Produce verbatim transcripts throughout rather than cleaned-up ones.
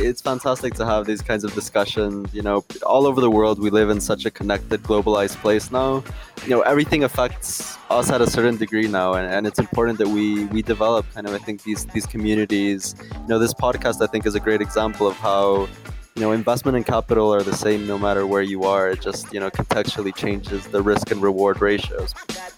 it's fantastic to have these kinds of discussions. You know, all over the world, we live in such a connected, globalized place now. You know, everything affects us at a certain degree now, and, and it's important that we we develop kind of, I think, these these communities. You know, this podcast, I think, is a great example of how, you know, investment and capital are the same no matter where you are. It just, you know, contextually changes the risk and reward ratios.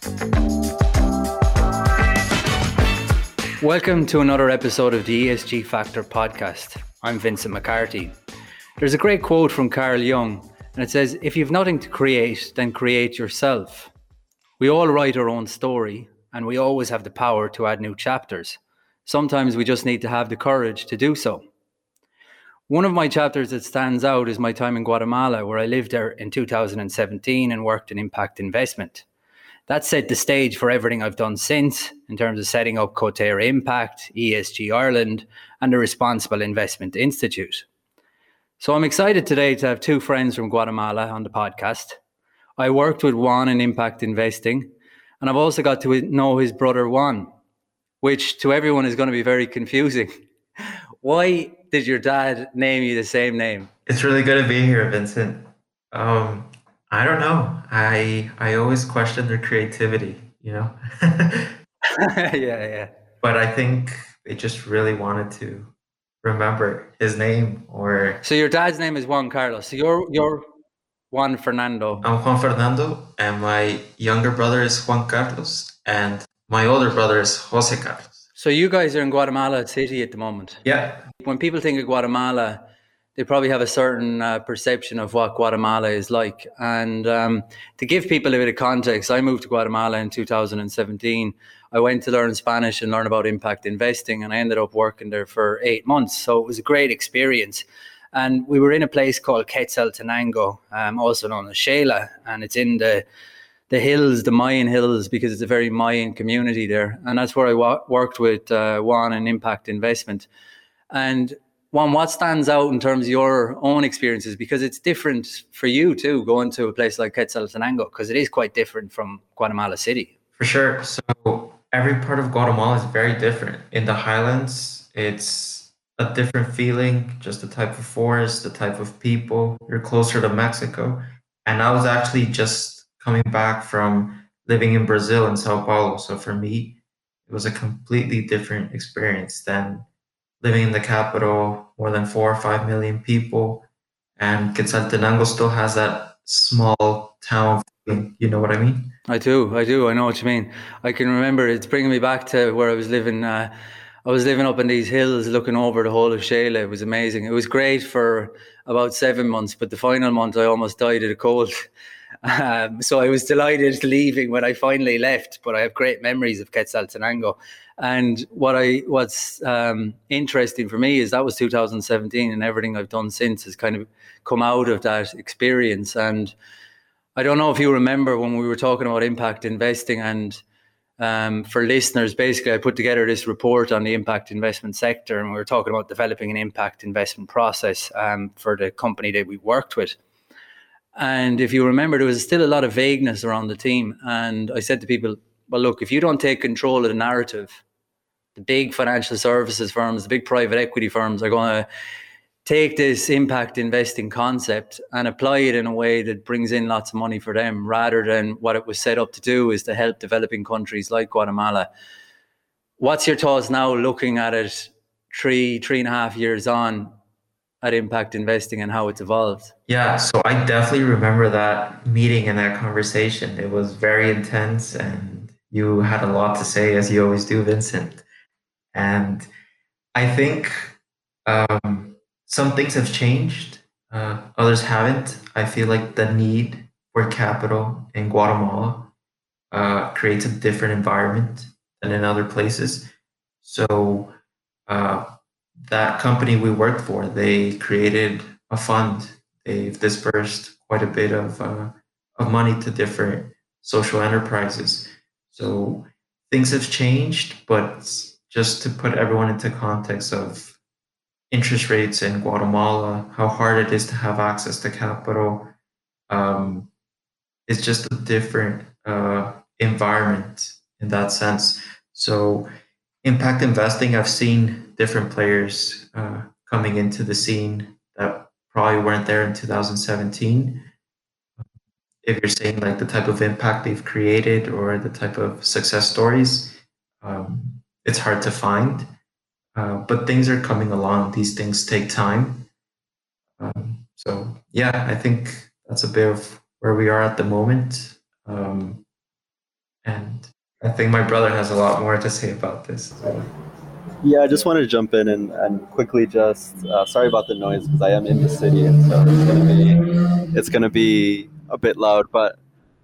Welcome to another episode of the E S G Factor podcast. I'm Vincent McCarthy. There's a great quote from Carl Jung, and it says, "If you've nothing to create, then create yourself." We all write our own story, and we always have the power to add new chapters. Sometimes we just need to have the courage to do so. One of my chapters that stands out is my time in Guatemala, where I lived there in two thousand seventeen and worked in impact investment. That set the stage for everything I've done since in terms of setting up Coterra Impact, E S G Ireland, and the Responsible Investment Institute. So I'm excited today to have two friends from Guatemala on the podcast. I worked with Juan in impact investing, and I've also got to know his brother Juan, which to everyone is going to be very confusing. Why did your dad name you the same name? It's really good to be here, Vincent. Um, I don't know. I I always question their creativity, you know? yeah, yeah. But I think they just really wanted to remember his name. Or So your dad's name is Juan Carlos. So you're, you're Juan Fernando. I'm Juan Fernando, and my younger brother is Juan Carlos, and my older brother is Jose Carlos. So you guys are in Guatemala City at the moment. Yeah. When people think of Guatemala, they probably have a certain uh, perception of what Guatemala is like. And um, to give people a bit of context, I moved to Guatemala in two thousand seventeen. I went to learn Spanish and learn about impact investing, and I ended up working there for eight months. So it was a great experience. And we were in a place called Quetzaltenango, um, also known as Xela, and it's in the the hills, the Mayan hills, because it's a very Mayan community there. And that's where I wa- worked with uh, Juan in impact investment. And Juan, what stands out in terms of your own experiences? Because it's different for you too, going to a place like Quetzaltenango, because it is quite different from Guatemala City. For sure. So every part of Guatemala is very different. In the highlands, it's a different feeling, just the type of forest, the type of people. You're closer to Mexico. And I was actually just coming back from living in Brazil, in Sao Paulo. So for me, it was a completely different experience than living in the capital, more than four or five million people. And Quetzaltenango still has that small town feeling. You know what I mean? I do, I do. I know what you mean. I can remember it's bringing me back to where I was living. Uh, I was living up in these hills looking over the whole of Xela. It was amazing. It was great for about seven months, but the final month I almost died of the cold. Um, so I was delighted leaving when I finally left, but I have great memories of Quetzaltenango. And what I what's um, interesting for me is that was two thousand seventeen, and everything I've done since has kind of come out of that experience. And I don't know if you remember when we were talking about impact investing, and um, for listeners, basically I put together this report on the impact investment sector, and we were talking about developing an impact investment process um, for the company that we worked with. And if you remember, there was still a lot of vagueness around the team. And I said to people, well, look, if you don't take control of the narrative, the big financial services firms, the big private equity firms are going to take this impact investing concept and apply it in a way that brings in lots of money for them, rather than what it was set up to do, is to help developing countries like Guatemala. What's your thoughts now, looking at it three, three and a half years on at impact investing and how it's evolved? Yeah, so I definitely remember that meeting and that conversation. It was very intense, and you had a lot to say, as you always do, Vincent. And I think um, some things have changed, uh, others haven't. I feel like the need for capital in Guatemala uh, creates a different environment than in other places. So uh, that company we worked for, they created a fund. They've dispersed quite a bit of uh, of money to different social enterprises. So things have changed, but just to put everyone into context of interest rates in Guatemala, how hard it is to have access to capital, um, it's just a different uh, environment in that sense. So impact investing, I've seen different players uh, coming into the scene that probably weren't there in two thousand seventeen. If you're saying like the type of impact they've created or the type of success stories, um, it's hard to find. Uh, but things are coming along. These things take time. Um, so yeah, I think that's a bit of where we are at the moment. Um, and I think my brother has a lot more to say about this. So. Yeah, I just wanted to jump in and, and quickly just uh, sorry about the noise because I am in the city, and so it's gonna be it's gonna be a bit loud. But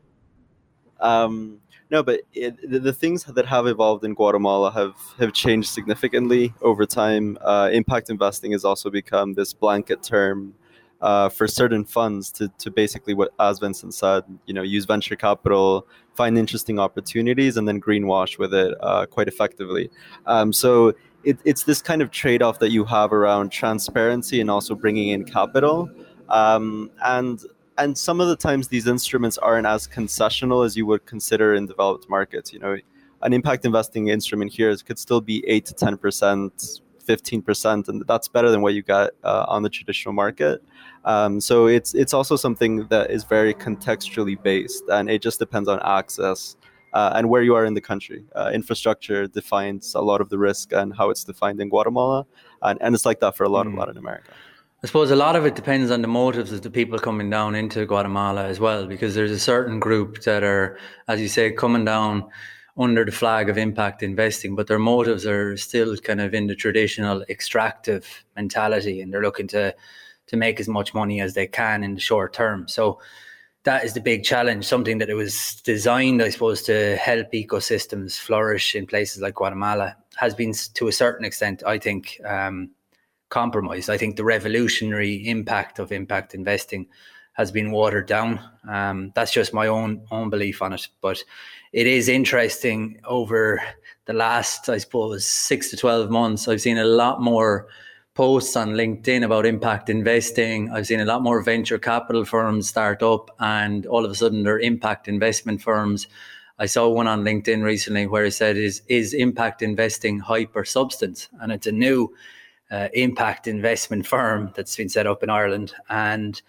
um, no, but it, the, the things that have evolved in Guatemala have have changed significantly over time. Uh, impact investing has also become this blanket term uh, for certain funds to to basically, what as Vincent said, you know, use venture capital, find interesting opportunities, and then greenwash with it uh, quite effectively. Um, so. It, it's this kind of trade-off that you have around transparency and also bringing in capital, um, and and some of the times these instruments aren't as concessional as you would consider in developed markets. You know, an impact investing instrument here could still be eight to ten percent, fifteen percent, and that's better than what you get uh, on the traditional market. Um, so it's it's also something that is very contextually based, and it just depends on access. Uh, and where you are in the country. Uh, infrastructure defines a lot of the risk and how it's defined in Guatemala. And, and it's like that for a lot mm. of Latin America. I suppose a lot of it depends on the motives of the people coming down into Guatemala as well, because there's a certain group that are, as you say, coming down under the flag of impact investing, but their motives are still kind of in the traditional extractive mentality, and they're looking to, to make as much money as they can in the short term. So that is the big challenge, something that it was designed, I suppose, to help ecosystems flourish in places like Guatemala, has been to a certain extent, I think, um, compromised. I think the revolutionary impact of impact investing has been watered down. Um, that's just my own own belief on it. But it is interesting over the last, I suppose, six to twelve months, I've seen a lot more posts on LinkedIn about impact investing. I've seen a lot more venture capital firms start up, and all of a sudden they're impact investment firms. I saw one on LinkedIn recently where it said, is, is impact investing hype or substance? And it's a new uh, impact investment firm that's been set up in Ireland. And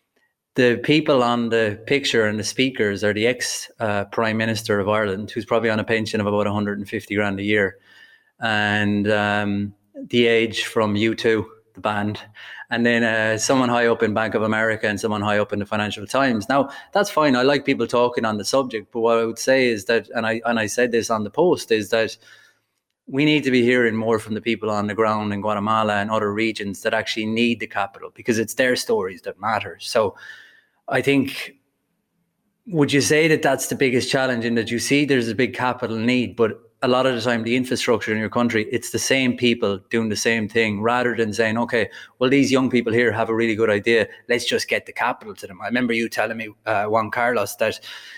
the people on the picture and the speakers are the ex uh, Prime Minister of Ireland, who's probably on a pension of about one hundred fifty grand a year. And um, The Age from U two, the band, and then uh, someone high up in Bank of America and someone high up in the Financial Times. Now, that's fine. I like people talking on the subject, but what I would say is that, and I and I said this on the post, is that we need to be hearing more from the people on the ground in Guatemala and other regions that actually need the capital, because it's their stories that matter. So I think, would you say that that's the biggest challenge, in that you see there's a big capital need, but a lot of the time the infrastructure in your country, it's the same people doing the same thing, rather than saying, okay, well, these young people here have a really good idea, let's just get the capital to them. I remember you telling me, uh, Juan Carlos, that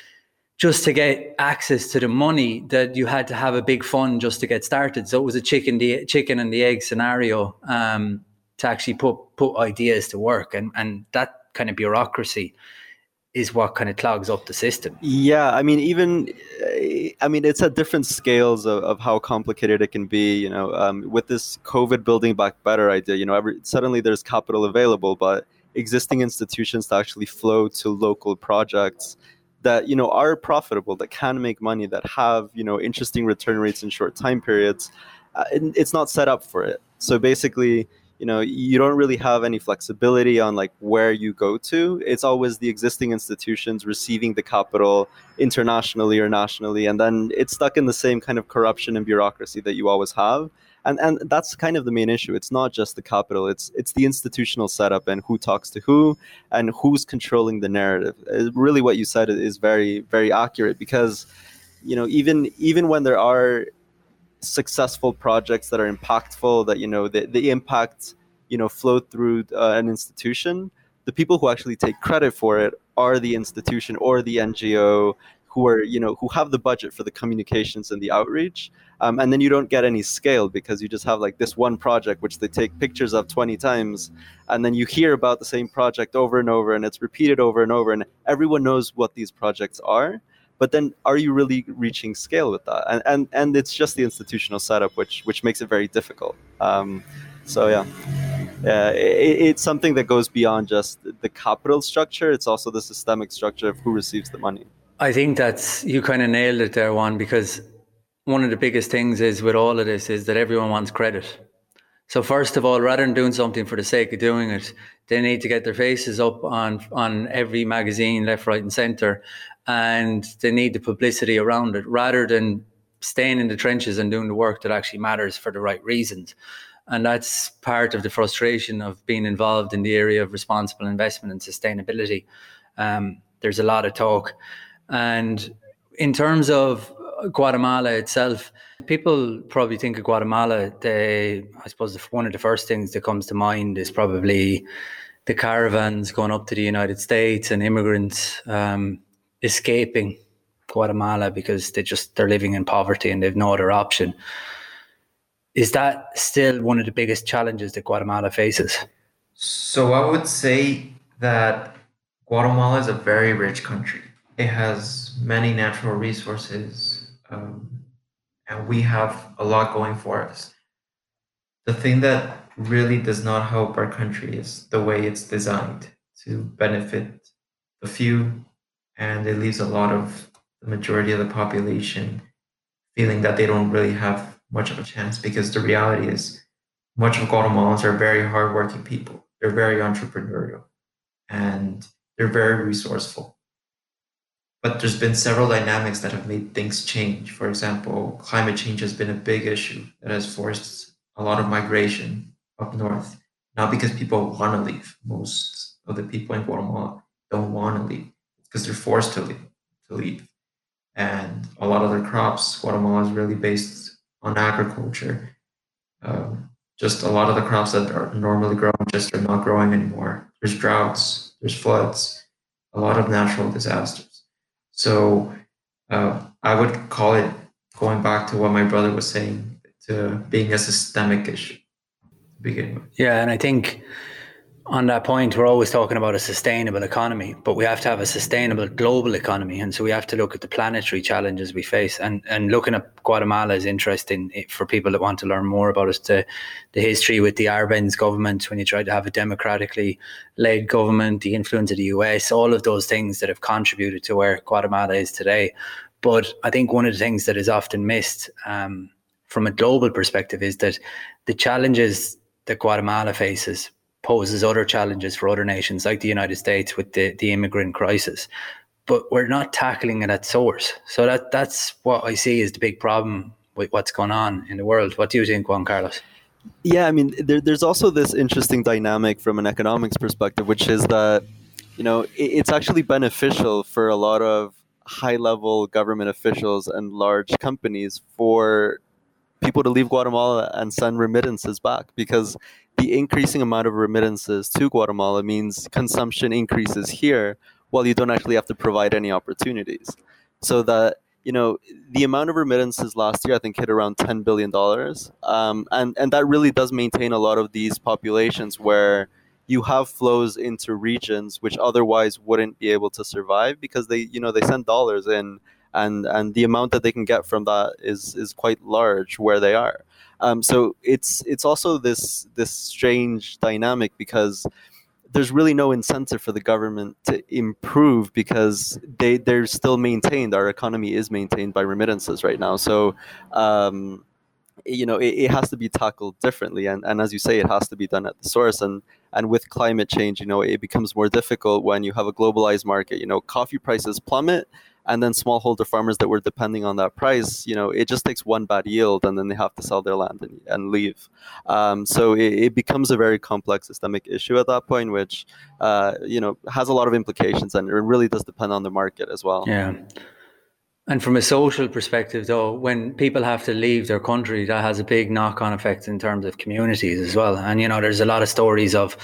just to get access to the money, that you had to have a big fund just to get started. So it was a chicken the chicken and the egg scenario um, to actually put put ideas to work, and and that kind of bureaucracy is what kind of clogs up the system. Yeah, I mean, even, I mean, it's at different scales of, of how complicated it can be. You know, um, with this COVID Building Back Better idea, you know, every, suddenly there's capital available, but existing institutions to actually flow to local projects that, you know, are profitable, that can make money, that have, you know, interesting return rates in short time periods, uh, it, it's not set up for it. So basically, you know, you don't really have any flexibility on like where you go to. It's always the existing institutions receiving the capital internationally or nationally, and then it's stuck in the same kind of corruption and bureaucracy that you always have. And and that's kind of the main issue. It's not just the capital, it's it's the institutional setup and who talks to who and who's controlling the narrative. Really what you said is very, very accurate, because, you know, even even when there are successful projects that are impactful, that, you know, the, the impact, you know, flow through uh, an institution, the people who actually take credit for it are the institution or the N G O, who are, you know, who have the budget for the communications and the outreach. Um, and then you don't get any scale, because you just have like this one project which they take pictures of twenty times, and then you hear about the same project over and over, and it's repeated over and over, and everyone knows what these projects are. But then, are you really reaching scale with that? And and and it's just the institutional setup which which makes it very difficult. Um, so yeah. Yeah, it, it's something that goes beyond just the capital structure. It's also the systemic structure of who receives the money. I think that's, you kind of nailed it there, Juan, because one of the biggest things is with all of this is that everyone wants credit. So first of all, rather than doing something for the sake of doing it, they need to get their faces up on on every magazine, left, right, and centre, and they need the publicity around it, rather than staying in the trenches and doing the work that actually matters for the right reasons. And that's part of the frustration of being involved in the area of responsible investment and sustainability. Um, there's a lot of talk. And in terms of Guatemala itself, people probably think of Guatemala, they, I suppose one of the first things that comes to mind is probably the caravans going up to the United States and immigrants um, escaping Guatemala because they just, they're living in poverty and they've no other option. Is that still one of the biggest challenges that Guatemala faces? So I would say that Guatemala is a very rich country. It has many natural resources, um, and we have a lot going for us. The thing that really does not help our country is the way it's designed to benefit the few, and it leaves a lot of the majority of the population feeling that they don't really have much of a chance, because the reality is much of Guatemalans are very hardworking people. They're very entrepreneurial and they're very resourceful. But there's been several dynamics that have made things change. For example, climate change has been a big issue that has forced a lot of migration up north. Not because people want to leave. Most of the people in Guatemala don't want to leave. It's because they're forced to leave, to leave. And a lot of their crops, Guatemala is really based on agriculture. Um, just a lot of the crops that are normally grown just are not growing anymore. There's droughts, there's floods, a lot of natural disasters. So uh, I would call it, going back to what my brother was saying, to being a systemic issue to begin with. Yeah, and I think on that point, we're always talking about a sustainable economy, but we have to have a sustainable global economy. And so we have to look at the planetary challenges we face. And and looking at Guatemala is interesting for people that want to learn more about it. The, the history with the Arbenz government, when you tried to have a democratically led government, the influence of the U S, all of those things that have contributed to where Guatemala is today. But I think one of the things that is often missed um, from a global perspective is that the challenges that Guatemala faces poses other challenges for other nations like the United States with the, the immigrant crisis. But we're not tackling it at source. So that that's what I see as the big problem with what's going on in the world. What do you think, Juan Carlos? Yeah, I mean, there, there's also this interesting dynamic from an economics perspective, which is that, you know, it, it's actually beneficial for a lot of high-level government officials and large companies for people to leave Guatemala and send remittances back, because the increasing amount of remittances to Guatemala means consumption increases here while you don't actually have to provide any opportunities. So that, you know, the amount of remittances last year, I think, hit around ten billion dollars. Um, and, and that really does maintain a lot of these populations where you have flows into regions which otherwise wouldn't be able to survive because they, you know, they send dollars in, and, and the amount that they can get from that is, is quite large where they are. Um, so it's it's also this this strange dynamic, because there's really no incentive for the government to improve, because they they're still maintained. Our economy is maintained by remittances right now. So um, you know, it, it has to be tackled differently, and, and as you say, it has to be done at the source. And and with climate change, you know, it becomes more difficult when you have a globalized market. You know, coffee prices plummet, and then smallholder farmers that were depending on that price, you know, it just takes one bad yield and then they have to sell their land and, and leave. Um, so it, it becomes a very complex systemic issue at that point, which, uh, you know, has a lot of implications, and it really does depend on the market as well. Yeah. And from a social perspective, though, when people have to leave their country, that has a big knock-on effect in terms of communities as well. And, you know, there's a lot of stories of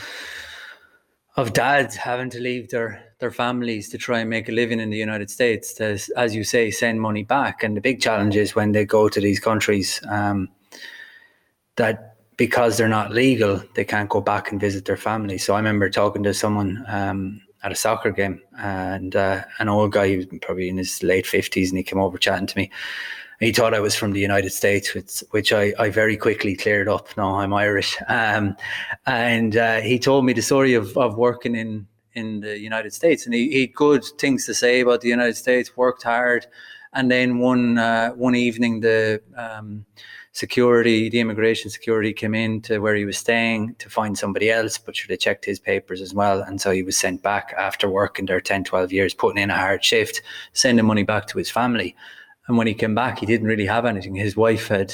of dads having to leave their, their families to try and make a living in the United States to, as you say, send money back. And the big challenge is when they go to these countries, um, that because they're not legal, they can't go back and visit their family. So I remember talking to someone um, at a soccer game, and uh, an old guy, he was probably in his late fifties, and he came over chatting to me. He thought I was from the United States, which, which I, I very quickly cleared up. No, I'm Irish. Um, and uh, he told me the story of, of working in, in the United States. And he, he had good things to say about the United States, worked hard. And then one uh, one evening, the um, security, the immigration security came in to where he was staying to find somebody else, but sure, they checked his papers as well. And so he was sent back after working there ten, twelve years, putting in a hard shift, sending money back to his family. And when he came back, he didn't really have anything. His wife had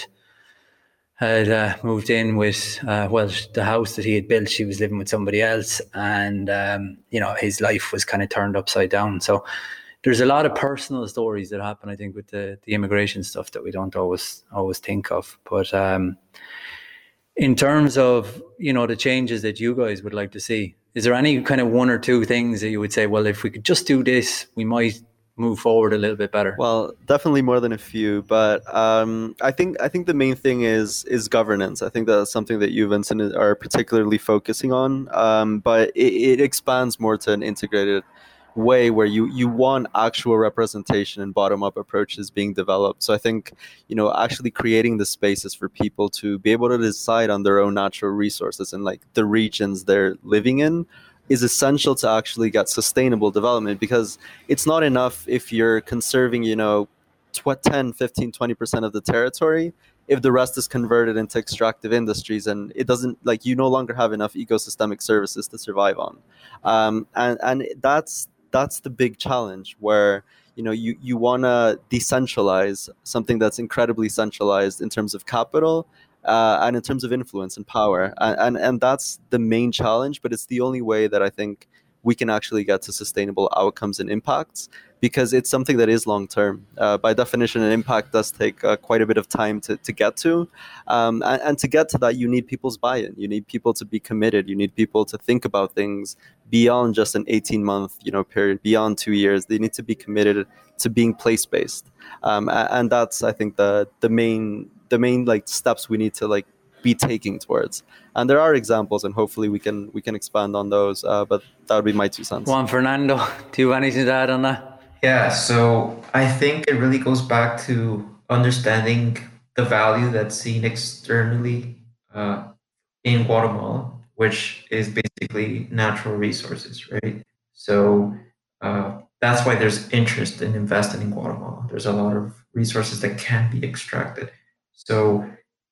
had uh, moved in with, uh, well, the house that he had built, she was living with somebody else. And, um, you know, his life was kind of turned upside down. So there's a lot of personal stories that happen, I think, with the, the immigration stuff that we don't always always think of. But um, in terms of, you know, the changes that you guys would like to see, is there any kind of one or two things that you would say, well, if we could just do this, we might move forward a little bit better? Well, definitely more than a few, but um, I think I think the main thing is is governance. I think that's something that you, Vincent, are particularly focusing on. Um, but it, it expands more to an integrated way where you you want actual representation and bottom-up approaches being developed. So I think, you know, actually creating the spaces for people to be able to decide on their own natural resources and like the regions they're living in is essential to actually get sustainable development, because it's not enough if you're conserving, you know, ten, fifteen, twenty percent of the territory if the rest is converted into extractive industries, and it doesn't, like, you no longer have enough ecosystemic services to survive on. Um, and, and that's that's the big challenge where, you know, you, you want to decentralize something that's incredibly centralized in terms of capital uh, and in terms of influence and power. And, and, and that's the main challenge, but it's the only way that I think we can actually get to sustainable outcomes and impacts, because it's something that is long term. Uh, by definition, an impact does take uh, quite a bit of time to, to get to. Um, and, and to get to that, you need people's buy-in. You need people to be committed. You need people to think about things beyond just an eighteen month, you know, period, beyond two years. They need to be committed to being place-based. Um, and that's, I think, the the main the main like steps we need to like be taking towards. And there are examples, and hopefully we can we can expand on those. Uh, but that would be my two cents. Juan Fernando, do you have anything to add on that? Yeah, so I think it really goes back to understanding the value that's seen externally uh, in Guatemala, which is basically natural resources, right? So uh, that's why there's interest in investing in Guatemala. There's a lot of resources that can be extracted. So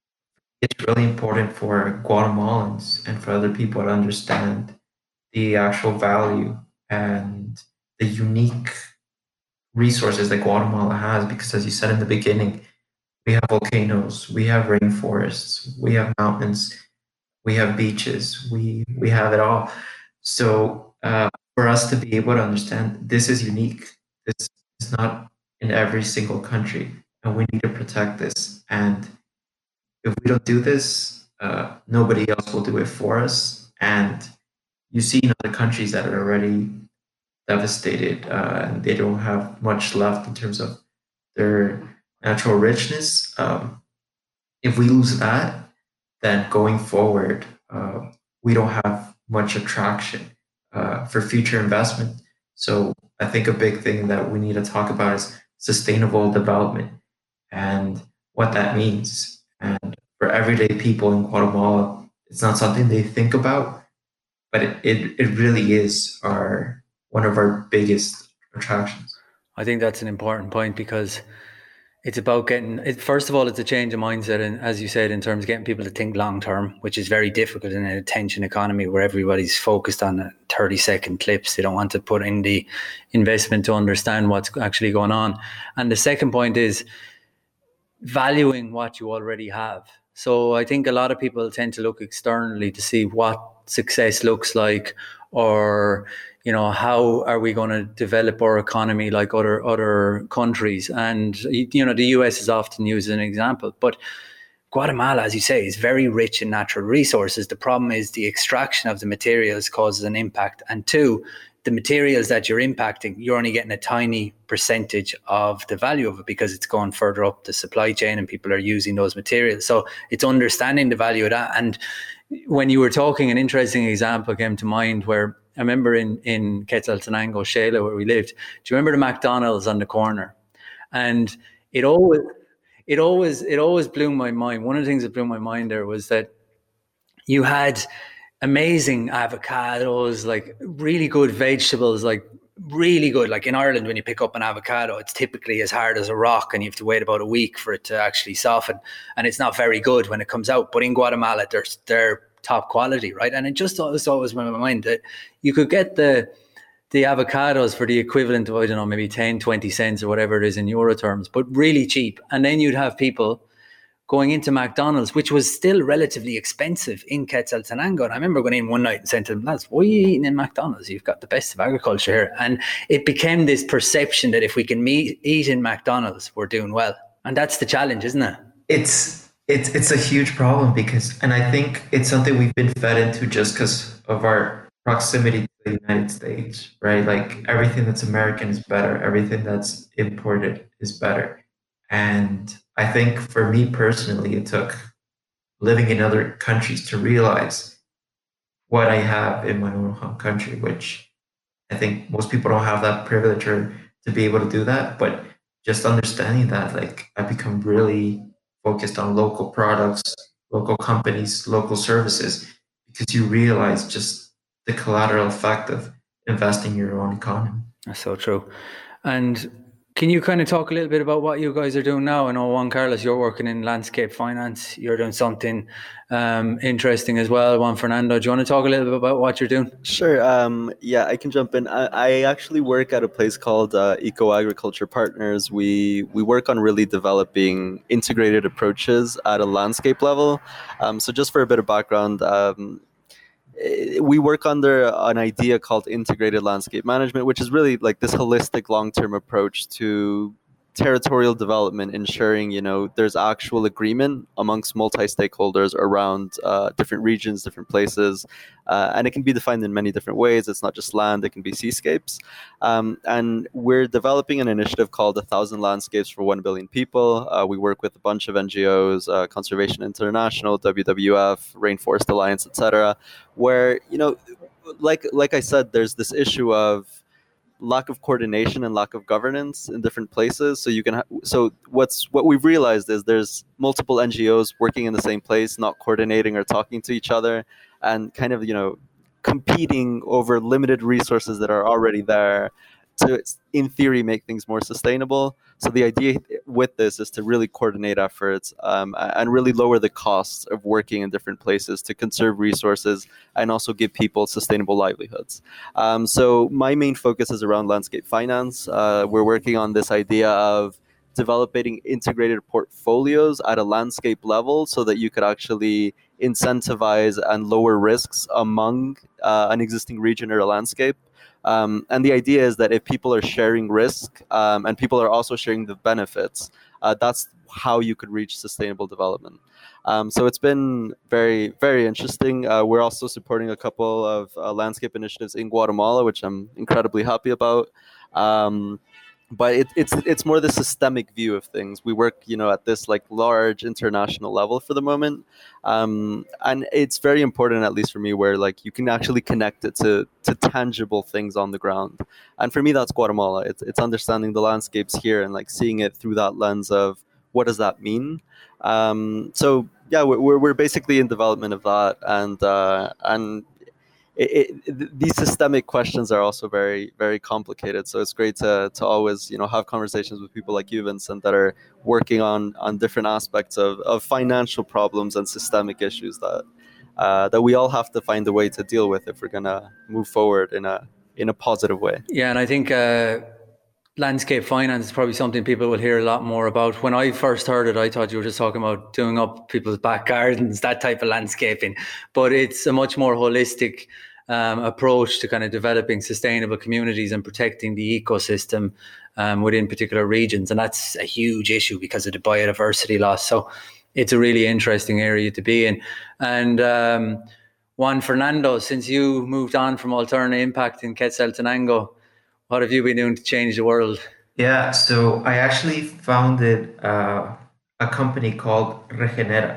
it's really important for Guatemalans and for other people to understand the actual value and the unique resources that Guatemala has, because as you said in the beginning, we have volcanoes, we have rainforests, we have mountains, we have beaches, we we have it all. So uh, for us to be able to understand this is unique, this is not in every single country, and we need to protect this. And if we don't do this, uh, nobody else will do it for us. And you see in other countries that are already devastated, uh, and they don't have much left in terms of their natural richness. Um, if we lose that, then going forward, uh, we don't have much attraction uh, for future investment. So I think a big thing that we need to talk about is sustainable development and what that means. And for everyday people in Guatemala, it's not something they think about, but it, it, it really is our one of our biggest attractions. I think that's an important point, because it's about getting, it, first of all, it's a change of mindset. And as you said, in terms of getting people to think long term, which is very difficult in an attention economy where everybody's focused on thirty second clips. They don't want to put in the investment to understand what's actually going on. And the second point is valuing what you already have. So I think a lot of people tend to look externally to see what success looks like, or, you know, how are we going to develop our economy like other other countries? And, you know, the U S is often used as an example, but Guatemala, as you say, is very rich in natural resources. The problem is the extraction of the materials causes an impact. And two, the materials that you're impacting, you're only getting a tiny percentage of the value of it, because it's going further up the supply chain and people are using those materials. So it's understanding the value of that. And when you were talking, an interesting example came to mind where I remember in, in Quetzaltenango, Shela, where we lived. Do you remember the McDonald's on the corner? And it always, it always it always blew my mind. One of the things that blew my mind there was that you had amazing avocados, like really good vegetables, like really good. Like in Ireland, when you pick up an avocado, it's typically as hard as a rock and you have to wait about a week for it to actually soften. And it's not very good when it comes out. But in Guatemala, they're, they're top quality, right? And it just always, always went in my mind that you could get the the avocados for the equivalent of, I don't know, maybe ten, twenty cents or whatever it is in euro terms, but really cheap. And then you'd have people going into McDonald's, which was still relatively expensive in Quetzaltenango. And I remember going in one night and saying to them, lads, why are you eating in McDonald's? You've got the best of agriculture here. And it became this perception that if we can meet, eat in McDonald's, we're doing well. And that's the challenge, isn't it? It's it's it's a huge problem because, and I think it's something we've been fed into just because of our proximity to the United States, right? Like everything that's American is better. Everything that's imported is better. And I think for me personally, it took living in other countries to realize what I have in my own home country, which I think most people don't have that privilege or to be able to do that. But just understanding that, like, I become really focused on local products, local companies, local services, because you realize just the collateral effect of investing in your own economy. That's so true. And can you kind of talk a little bit about what you guys are doing now? I know, Juan Carlos, you're working in landscape finance. You're doing something um, interesting as well. Juan Fernando, do you want to talk a little bit about what you're doing? Sure. Um, yeah, I can jump in. I, I actually work at a place called uh, Eco Agriculture Partners. We we work on really developing integrated approaches at a landscape level. Um, so just for a bit of background, um, we work under an idea called integrated landscape management, which is really like this holistic long-term approach to territorial development, ensuring, you know, there's actual agreement amongst multi-stakeholders around uh, different regions, different places, uh, and it can be defined in many different ways. It's not just land, it can be seascapes. Um, and we're developing an initiative called A Thousand Landscapes for One Billion People. Uh, we work with a bunch of N G Os, uh, Conservation International, W W F, Rainforest Alliance, et cetera, where, you know, like like I said, there's this issue of lack of coordination and lack of governance in different places. So you can ha- so what's what we've realized is there's multiple N G Os working in the same place, not coordinating or talking to each other, and kind of, you know, competing over limited resources that are already there to, in theory, make things more sustainable. So the idea with this is to really coordinate efforts um, and really lower the costs of working in different places to conserve resources and also give people sustainable livelihoods. Um, so my main focus is around landscape finance. Uh, we're working on this idea of developing integrated portfolios at a landscape level so that you could actually incentivize and lower risks among uh, an existing region or a landscape. Um, and the idea is that if people are sharing risk um, and people are also sharing the benefits, uh, that's how you could reach sustainable development. Um, so it's been very, very interesting. Uh, we're also supporting a couple of uh, landscape initiatives in Guatemala, which I'm incredibly happy about. Um, But it, it's it's more the systemic view of things. We work, you know, at this like large international level for the moment, um, and it's very important, at least for me, where like you can actually connect it to to tangible things on the ground. And for me, that's Guatemala. It's it's understanding the landscapes here and like seeing it through that lens of what does that mean. Um, so yeah, we're we're basically in development of that, and uh, and. It, it, these systemic questions are also very, very complicated. So it's great to to always, you know, have conversations with people like you, Vincent, that are working on on different aspects of, of financial problems and systemic issues that uh, that we all have to find a way to deal with if we're gonna move forward in a in a positive way. Yeah, and I think uh, landscape finance is probably something people will hear a lot more about. When I first heard it, I thought you were just talking about doing up people's back gardens, that type of landscaping. But it's a much more holistic um, approach to kind of developing sustainable communities and protecting the ecosystem um, within particular regions. And that's a huge issue because of the biodiversity loss. So it's a really interesting area to be in. And um, Juan Fernando, since you moved on from Alterna Impact in Quetzaltenango, what have you been doing to change the world? Yeah, so I actually founded uh, a company called Regenera.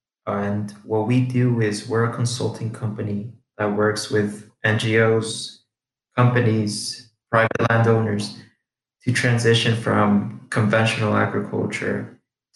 And what we do is we're a consulting company that works with N G Os, companies, private landowners to transition from conventional agriculture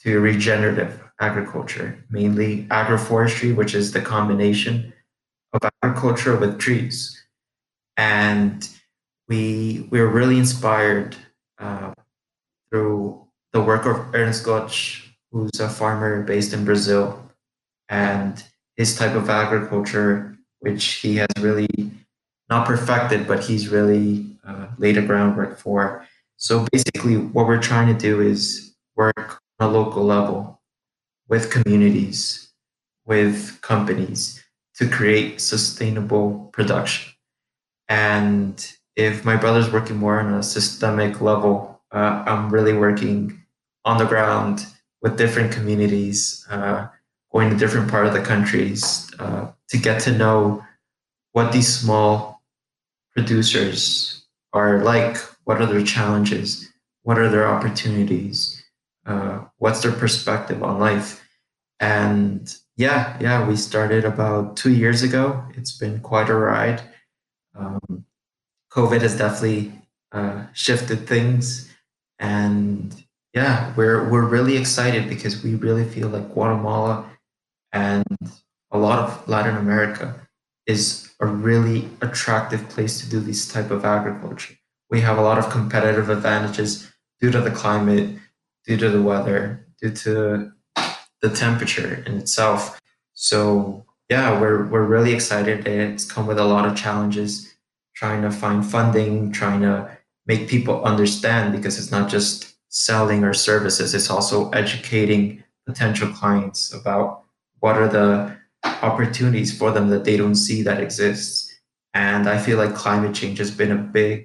to regenerative agriculture, mainly agroforestry, which is the combination of agriculture with trees. And we we were really inspired uh, through the work of Ernest Götsch, who's a farmer based in Brazil, and his type of agriculture, which he has really not perfected, but he's really uh, laid a groundwork for. So basically, what we're trying to do is work on a local level with communities, with companies to create sustainable production. And if my brother's working more on a systemic level, uh, I'm really working on the ground with different communities, uh, going to different part of the countries uh, to get to know what these small producers are like, what are their challenges, what are their opportunities, uh, what's their perspective on life. And yeah, yeah, we started about two years ago. It's been quite a ride. Um, COVID has definitely uh, shifted things, and yeah, we're we're really excited because we really feel like Guatemala and a lot of Latin America is a really attractive place to do this type of agriculture. We have a lot of competitive advantages due to the climate, due to the weather, due to the temperature in itself. So yeah, we're we're really excited. It's come with a lot of challenges, trying to find funding, trying to make people understand, because it's not just selling our services, it's also educating potential clients about what are the opportunities for them that they don't see that exists. And I feel like climate change has been a big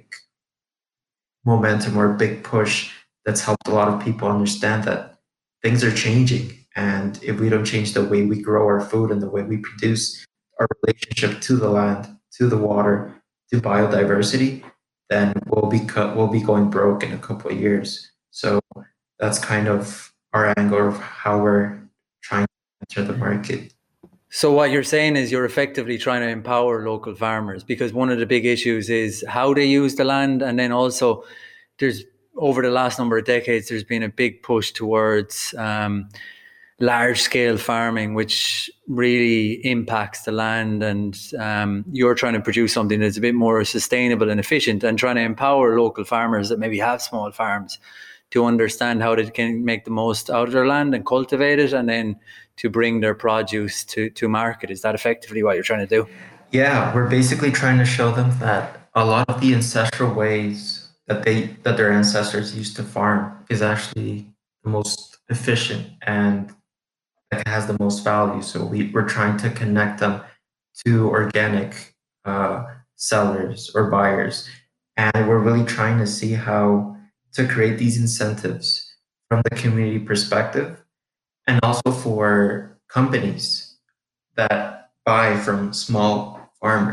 momentum or a big push that's helped a lot of people understand that things are changing. And if we don't change the way we grow our food and the way we produce, our relationship to the land, to the water, to biodiversity, then we'll be cut, we'll be going broke in a couple of years. So that's kind of our angle of how we're trying to enter the market. So what you're saying is you're effectively trying to empower local farmers, because one of the big issues is how they use the land. And then also there's, over the last number of decades, there's been a big push towards um, large scale farming, which really impacts the land. And um, you're trying to produce something that's a bit more sustainable and efficient, and trying to empower local farmers that maybe have small farms to understand how they can make the most out of their land and cultivate it, and then to bring their produce to, to market. Is that effectively what you're trying to do? Yeah, we're basically trying to show them that a lot of the ancestral ways that they that their ancestors used to farm is actually the most efficient and that has the most value. So we, we're trying to connect them to organic uh, sellers or buyers. And we're really trying to see how to create these incentives from the community perspective, and also for companies that buy from small farmers.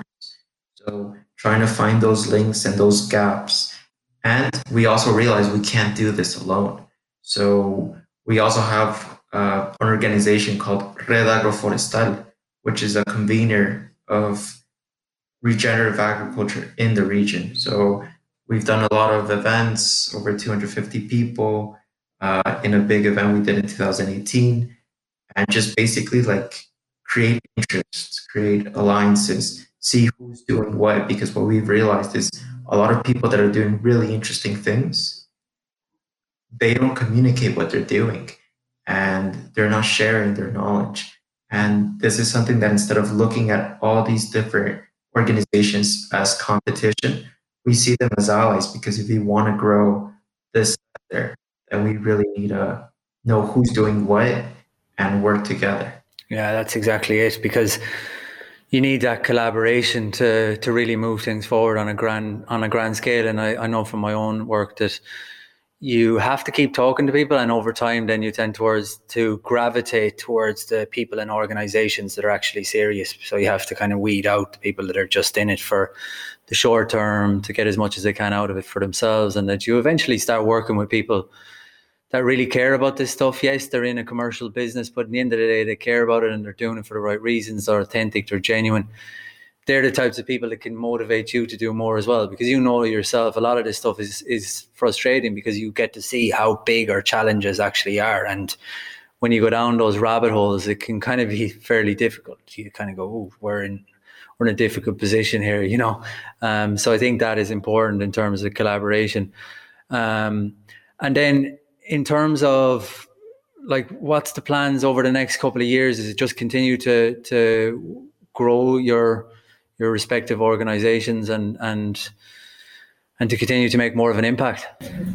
So trying to find those links and those gaps. And we also realize we can't do this alone. So we also have uh, an organization called Red Agroforestal, which is a convener of regenerative agriculture in the region. So we've done a lot of events, over two hundred fifty people, uh, in a big event we did in two thousand eighteen, and just basically like create interests, create alliances, see who's doing what, because what we've realized is a lot of people that are doing really interesting things, they don't communicate what they're doing and they're not sharing their knowledge. And this is something that, instead of looking at all these different organizations as competition, we see them as allies, because if we want to grow this there, then we really need to know who's doing what and work together. Yeah, that's exactly it, because you need that collaboration to to really move things forward on a grand on a grand scale. And I, I know from my own work that you have to keep talking to people, and over time then you tend towards to gravitate towards the people and organizations that are actually serious. So you have to kind of weed out the people that are just in it for the short term to get as much as they can out of it for themselves, and that you eventually start working with people that really care about this stuff. Yes, they're in a commercial business, but at the end of the day, they care about it and they're doing it for the right reasons. They're authentic, they're genuine. they're the types of people that can motivate you to do more as well, because you know yourself, a lot of this stuff is is frustrating because you get to see how big our challenges actually are. And when you go down those rabbit holes, it can kind of be fairly difficult. You kind of go, oh, we're in we're in a difficult position here, you know. Um, so I think that is important in terms of collaboration. Um, and then in terms of like, what's the plans over the next couple of years? Is it just continue to to grow your your respective organizations and and and to continue to make more of an impact?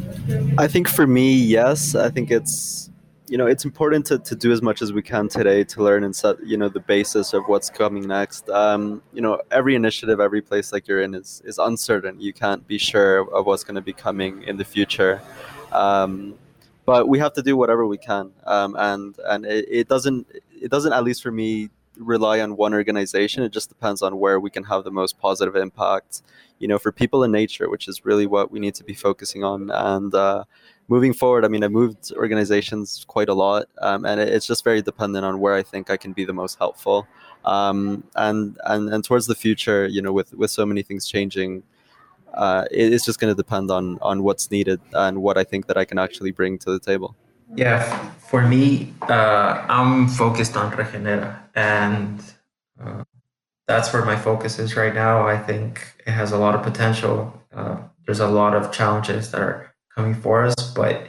I think for me, yes. I think it's, you know, it's important to, to do as much as we can today to learn and set, you know, the basis of what's coming next. Um, you know, every initiative, every place like you're in is, is uncertain. You can't be sure of what's going to be coming in the future. Um, but we have to do whatever we can. Um, and and it, it doesn't, it doesn't, at least for me, rely on one organization. It just depends on where we can have the most positive impact, you know, for people in nature, which is really what we need to be focusing on. And uh, moving forward, I mean, I moved organizations quite a lot, um, and it's just very dependent on where I think I can be the most helpful. Um, and, and and towards the future, you know, with, with so many things changing, uh, it's just going to depend on, on what's needed and what I think that I can actually bring to the table. Yeah, for me, uh, I'm focused on Regenera, and uh, that's where my focus is right now. I think it has a lot of potential. Uh, there's a lot of challenges that are coming for us, but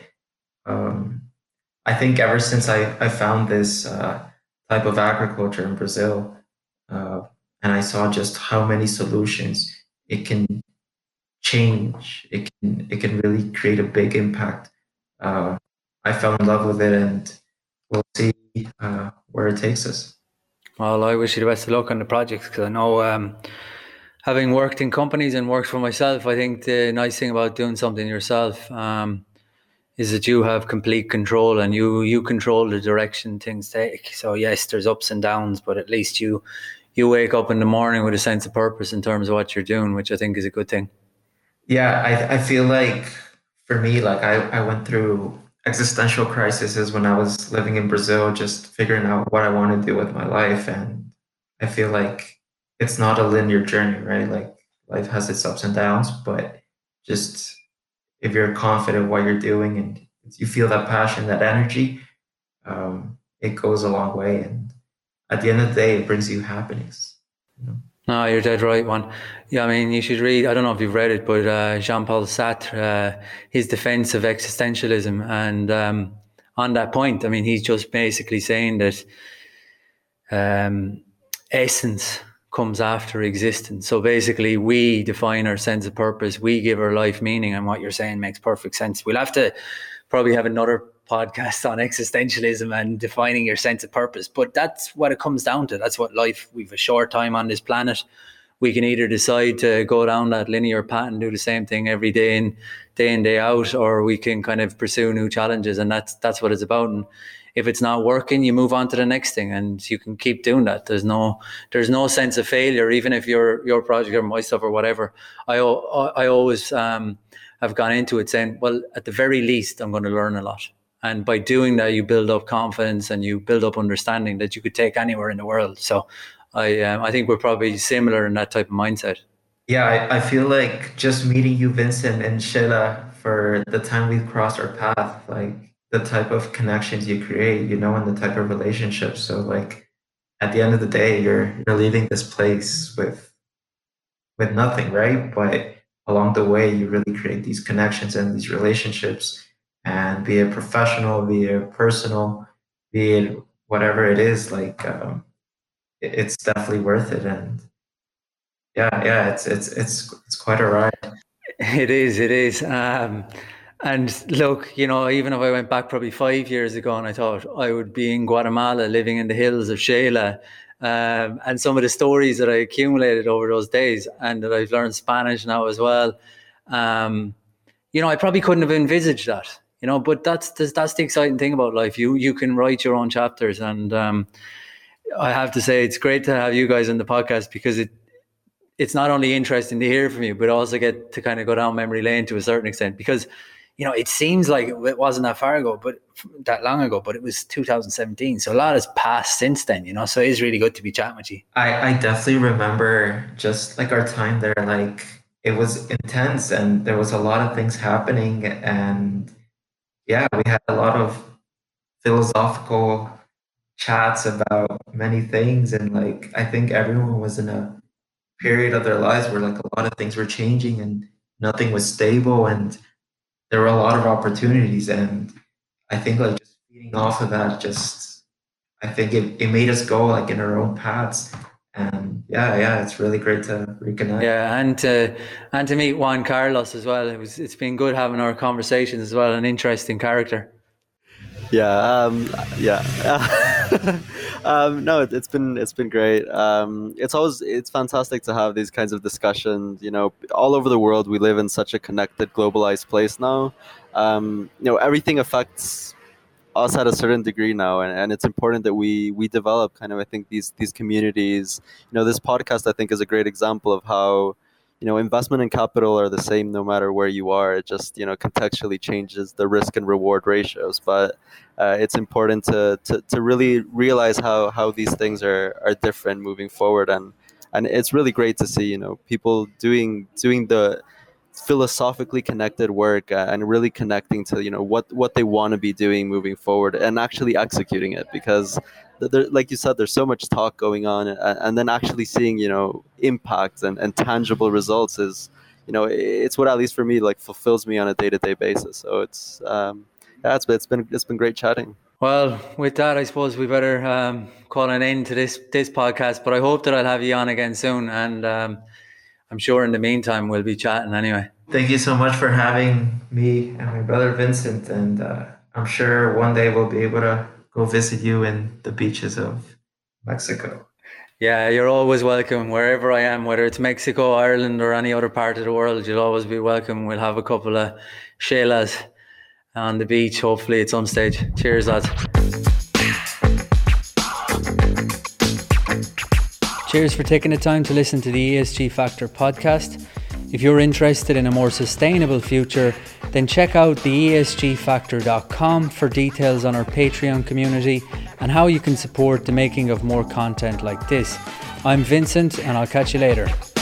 um, I think ever since I, I found this uh, type of agriculture in Brazil, uh, and I saw just how many solutions it can change, it can it can really create a big impact. Uh, I fell in love with it, and we'll see uh, where it takes us. Well, I wish you the best of luck on the projects, because I know, um, having worked in companies and worked for myself, I think the nice thing about doing something yourself um, is that you have complete control, and you you control the direction things take. So yes, there's ups and downs, but at least you you wake up in the morning with a sense of purpose in terms of what you're doing, which I think is a good thing. Yeah, I, I feel like for me, like I, I went through existential crises when I was living in Brazil, just figuring out what I want to do with my life. And I feel like it's not a linear journey, right? Like life has its ups and downs, but just if you're confident what you're doing and you feel that passion, that energy, um, it goes a long way. And at the end of the day, it brings you happiness. You know? No, you're dead right, one. Yeah, I mean, you should read, I don't know if you've read it, but uh, Jean-Paul Sartre, uh, his defense of existentialism. And um, on that point, I mean, he's just basically saying that um, essence comes after existence. So basically, we define our sense of purpose, we give our life meaning, and what you're saying makes perfect sense. We'll have to probably have another podcast on existentialism and defining your sense of purpose, but that's what it comes down to. That's what life, we've a short time on this planet. We can either decide to go down that linear path and do the same thing every day in day in, day out, or we can kind of pursue new challenges, and that's that's what it's about. And if it's not working, you move on to the next thing, and you can keep doing that. There's no there's no sense of failure, even if your your project or my stuff or whatever. I I always um have gone into it saying, well, at the very least, I'm going to learn a lot. And by doing that, you build up confidence and you build up understanding that you could take anywhere in the world. So I um, I think we're probably similar in that type of mindset. Yeah, I, I feel like just meeting you, Vincent, and Sheila, for the time we've crossed our path, like the type of connections you create, you know, and the type of relationships. So like at the end of the day, you're you're leaving this place with with nothing, right? But along the way, you really create these connections and these relationships. And be it professional, be it personal, be it whatever it is, like um, it, it's definitely worth it. And yeah, yeah, it's it's it's it's quite a ride. It is, it is. Um, and look, you know, even if I went back probably five years ago and I thought I would be in Guatemala, living in the hills of Shela, um, and some of the stories that I accumulated over those days, and that I've learned Spanish now as well. Um, you know, I probably couldn't have envisaged that. You know, but that's that's the exciting thing about life. You you can write your own chapters, and um, I have to say it's great to have you guys on the podcast, because it it's not only interesting to hear from you, but also get to kind of go down memory lane to a certain extent. Because, you know, it seems like it wasn't that far ago, but that long ago, but it was two thousand seventeen. So a lot has passed since then, you know, so it is really good to be chatting with you. I, I definitely remember just like our time there, like it was intense and there was a lot of things happening. And yeah, we had a lot of philosophical chats about many things. And like, I think everyone was in a period of their lives where like a lot of things were changing and nothing was stable. And there were a lot of opportunities, and I think like just feeding off of that, just I think it, it made us go like in our own paths. And yeah, yeah, it's really great to reconnect. Yeah, and to and to meet Juan Carlos as well. It was it's been good having our conversations as well. An interesting character. Yeah, um, yeah. um, no, it, it's been it's been great. Um, it's always it's fantastic to have these kinds of discussions. You know, all over the world, we live in such a connected, globalized place now. Um, you know, everything affects us at a certain degree now, and, and it's important that we we develop kind of, I think, these these communities. You know, this podcast, I think, is a great example of how, you know, investment and capital are the same no matter where you are. It just, you know, contextually changes the risk and reward ratios. But uh, it's important to, to, to really realize how, how these things are, are different moving forward. And and it's really great to see, you know, people doing doing the philosophically connected work uh, and really connecting to, you know, what, what they want to be doing moving forward and actually executing it. Because there, like you said, there's so much talk going on, and, and then actually seeing, you know, impact and, and tangible results is, you know, it's what, at least for me, like fulfills me on a day-to-day basis. So it's um yeah, it's, it's been it's been great chatting. Well, with that, I suppose we better um, call an end to this this podcast. But I hope that I'll have you on again soon, and um, I'm sure in the meantime we'll be chatting anyway. Thank you so much for having me and my brother Vincent, and uh, I'm sure one day we'll be able to go visit you in the beaches of Mexico. Yeah, you're always welcome wherever I am, whether it's Mexico, Ireland, or any other part of the world. You'll always be welcome. We'll have a couple of Shaylas on the beach, hopefully at some stage. Cheers, lads. Cheers for taking the time to listen to the E S G Factor podcast. If you're interested in a more sustainable future, then check out the E S G factor dot com for details on our Patreon community and how you can support the making of more content like this. I'm Vincent, and I'll catch you later.